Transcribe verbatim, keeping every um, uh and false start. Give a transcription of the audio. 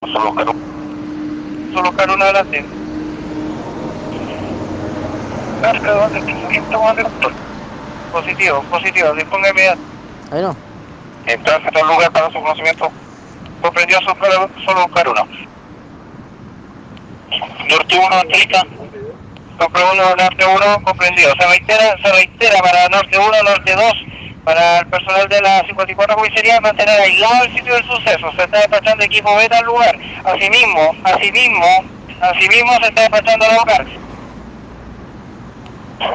Solo Caruna. Solo Caruna adelante. Positivo, positivo, disponga inmediato. Ahí no. En tránsito al lugar para su conocimiento. Comprendió solo Caruna. Norte uno, Antelita. Norte uno, Norte uno, comprendido. Se reitera, se reitera para Norte uno, Norte dos, para el personal de la cincuenta y cuatro comisaría mantener aislado el sitio del suceso. Se está despachando equipo beta al lugar. Asimismo, asimismo, asimismo se está despachando al lugar.